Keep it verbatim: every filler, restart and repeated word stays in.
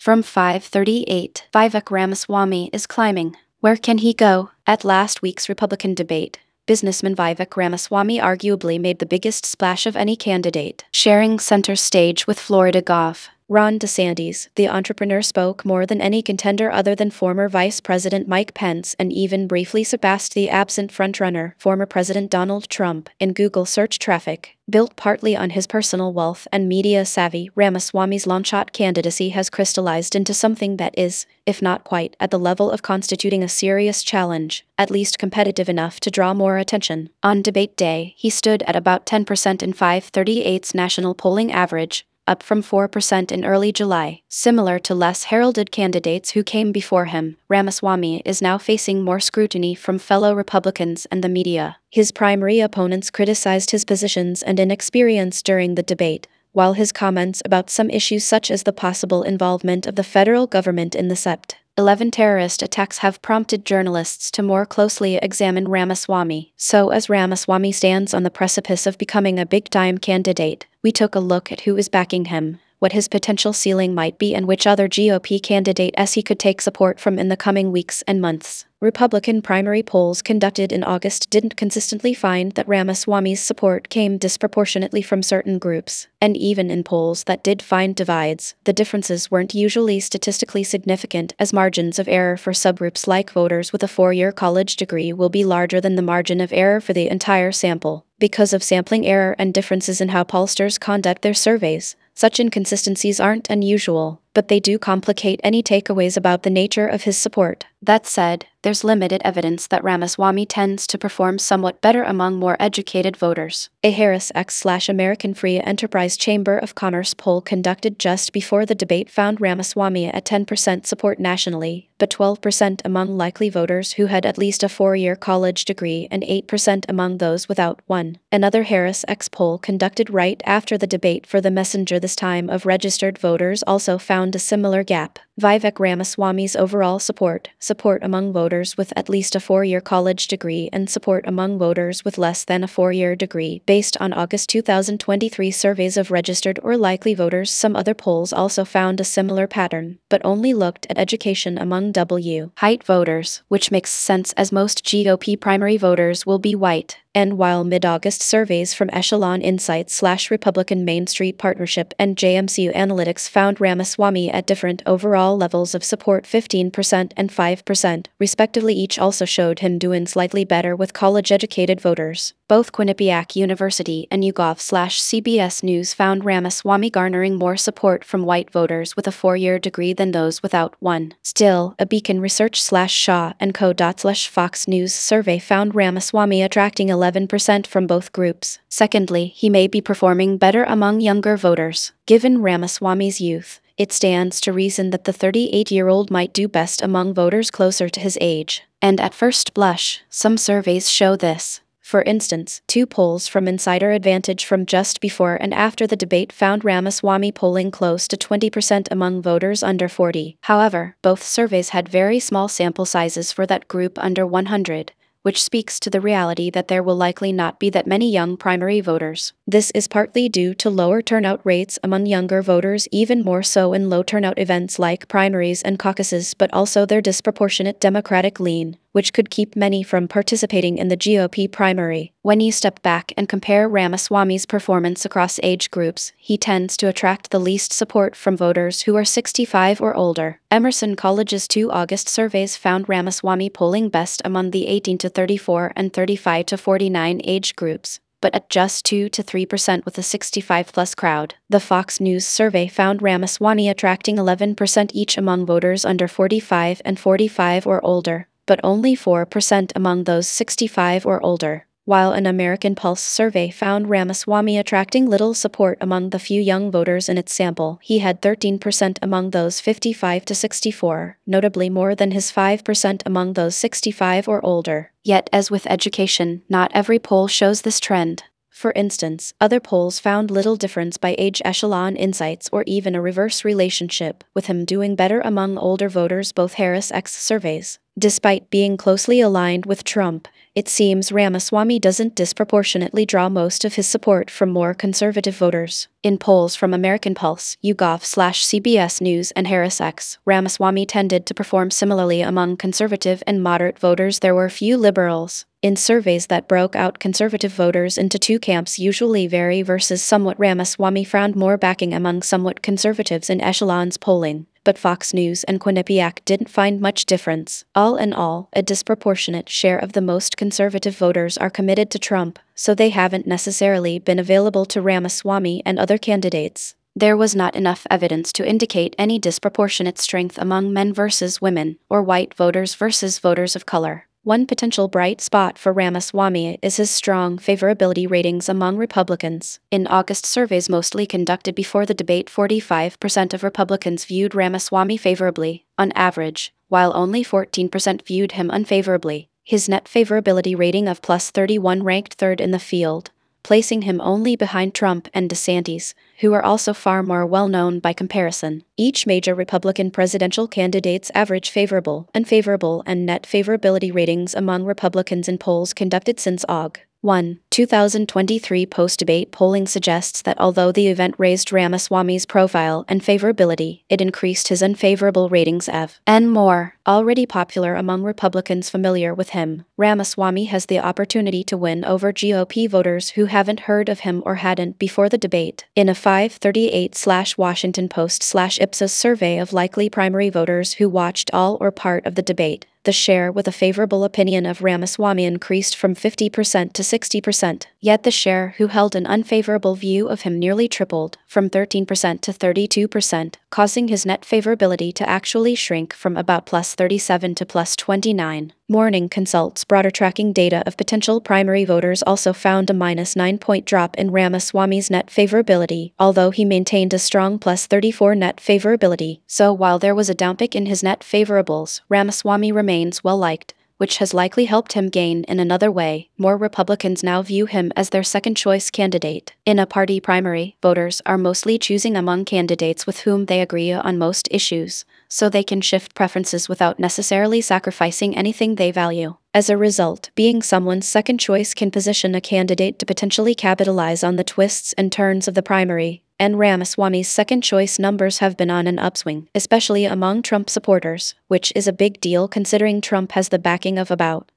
From five thirty-eight, Vivek Ramaswamy is climbing. Where can he go? At last week's Republican debate, businessman Vivek Ramaswamy arguably made the biggest splash of any candidate, sharing center stage with Florida Gov. Ron DeSantis. The entrepreneur spoke more than any contender other than former Vice President Mike Pence and even briefly surpassed the absent frontrunner, former President Donald Trump, in Google search traffic. Built partly on his personal wealth and media savvy, Ramaswamy's long-shot candidacy has crystallized into something that is, if not quite at the level of constituting a serious challenge, at least competitive enough to draw more attention. On debate day, he stood at about ten percent in five thirty-eight's national polling average, up from four percent in early July. Similar to less heralded candidates who came before him, Ramaswamy is now facing more scrutiny from fellow Republicans and the media. His primary opponents criticized his positions and inexperience during the debate, while his comments about some issues such as the possible involvement of the federal government in the Sept eleven terrorist attacks have prompted journalists to more closely examine Ramaswamy. So as Ramaswamy stands on the precipice of becoming a big-time candidate, we took a look at who is backing him, what his potential ceiling might be, and which other G O P candidates he could take support from in the coming weeks and months. Republican primary polls conducted in August didn't consistently find that Ramaswamy's support came disproportionately from certain groups, and even in polls that did find divides, the differences weren't usually statistically significant, as margins of error for subgroups like voters with a four-year college degree will be larger than the margin of error for the entire sample. Because of sampling error and differences in how pollsters conduct their surveys, such inconsistencies aren't unusual, but they do complicate any takeaways about the nature of his support. That said, there's limited evidence that Ramaswamy tends to perform somewhat better among more educated voters. A Harris X/American Free Enterprise Chamber of Commerce poll conducted just before the debate found Ramaswamy at ten percent support nationally, but twelve percent among likely voters who had at least a four-year college degree and eight percent among those without one. Another Harris X poll conducted right after the debate for the Messenger this time of registered voters also found a similar gap. Vivek Ramaswamy's overall support, support among voters with at least a four-year college degree and support among voters with less than a four-year degree, based on August two thousand twenty-three surveys of registered or likely voters. Some other polls also found a similar pattern, but only looked at education among W. height voters, which makes sense as most G O P primary voters will be white. And while mid-August surveys from Echelon Insights slash Republican Main Street Partnership and J M C U Analytics found Ramaswamy at different overall levels of support, fifteen percent and five percent, respectively, each also showed him doing slightly better with college-educated voters. Both Quinnipiac University and YouGov slash C B S News found Ramaswamy garnering more support from white voters with a four-year degree than those without one. Still, a Beacon Research slash Shaw and Co. slash Fox News survey found Ramaswamy attracting eleven percent from both groups. Secondly, he may be performing better among younger voters. Given Ramaswamy's youth, it stands to reason that the thirty-eight-year-old might do best among voters closer to his age. And at first blush, some surveys show this. For instance, two polls from Insider Advantage from just before and after the debate found Ramaswamy polling close to twenty percent among voters under forty. However, both surveys had very small sample sizes for that group under one hundred. Which speaks to the reality that there will likely not be that many young primary voters. This is partly due to lower turnout rates among younger voters, even more so in low-turnout events like primaries and caucuses, but also their disproportionate Democratic lean, which could keep many from participating in the G O P primary. When you step back and compare Ramaswamy's performance across age groups, he tends to attract the least support from voters who are sixty-five or older. Emerson College's two August surveys found Ramaswamy polling best among the eighteen to thirty-four and thirty-five to forty-nine age groups, but at just two to three percent with a sixty-five plus crowd. The Fox News survey found Ramaswamy attracting eleven percent each among voters under forty-five and forty-five or older, but only four percent among those sixty-five or older. While an American Pulse survey found Ramaswamy attracting little support among the few young voters in its sample, he had thirteen percent among those fifty-five to sixty-four, notably more than his five percent among those sixty-five or older. Yet, as with education, not every poll shows this trend. For instance, other polls found little difference by age. Echelon Insights, or even a reverse relationship, with him doing better among older voters. Both Harris X surveys, despite being closely aligned with Trump, it seems Ramaswamy doesn't disproportionately draw most of his support from more conservative voters. In polls from American Pulse, YouGov slash C B S News and HarrisX, Ramaswamy tended to perform similarly among conservative and moderate voters. There were few liberals. In surveys that broke out conservative voters into two camps, usually very versus somewhat, Ramaswamy found more backing among somewhat conservatives in Echelon's polling. But Fox News and Quinnipiac didn't find much difference. All in all, a disproportionate share of the most conservative voters are committed to Trump, so they haven't necessarily been available to Ramaswamy and other candidates. There was not enough evidence to indicate any disproportionate strength among men versus women, or white voters versus voters of color. One potential bright spot for Ramaswamy is his strong favorability ratings among Republicans. In August surveys mostly conducted before the debate, forty-five percent of Republicans viewed Ramaswamy favorably, on average, while only fourteen percent viewed him unfavorably. His net favorability rating of plus thirty-one ranked third in the field, placing him only behind Trump and DeSantis, who are also far more well-known by comparison. Each major Republican presidential candidate's average favorable, unfavorable, and net favorability ratings among Republicans in polls conducted since August first, two thousand twenty-three post-debate polling suggests that although the event raised Ramaswamy's profile and favorability, it increased his unfavorable ratings even more. Already popular among Republicans familiar with him, Ramaswamy has the opportunity to win over G O P voters who haven't heard of him or hadn't before the debate. In a five thirty-eight slash Washington Post slash Ipsos survey of likely primary voters who watched all or part of the debate, the share with a favorable opinion of Ramaswamy increased from fifty percent to sixty percent, yet the share who held an unfavorable view of him nearly tripled, from thirteen percent to thirty-two percent, causing his net favorability to actually shrink from about plus thirty-seven to plus twenty-nine. Morning Consult's broader tracking data of potential primary voters also found a minus nine-point drop in Ramaswamy's net favorability, although he maintained a strong plus thirty-four net favorability. So while there was a downtick in his net favorables, Ramaswamy remains well-liked, which has likely helped him gain in another way. More Republicans now view him as their second-choice candidate. In a party primary, voters are mostly choosing among candidates with whom they agree on most issues, so they can shift preferences without necessarily sacrificing anything they value. As a result, being someone's second choice can position a candidate to potentially capitalize on the twists and turns of the primary, and Ramaswamy's second-choice numbers have been on an upswing, especially among Trump supporters, which is a big deal considering Trump has the backing of about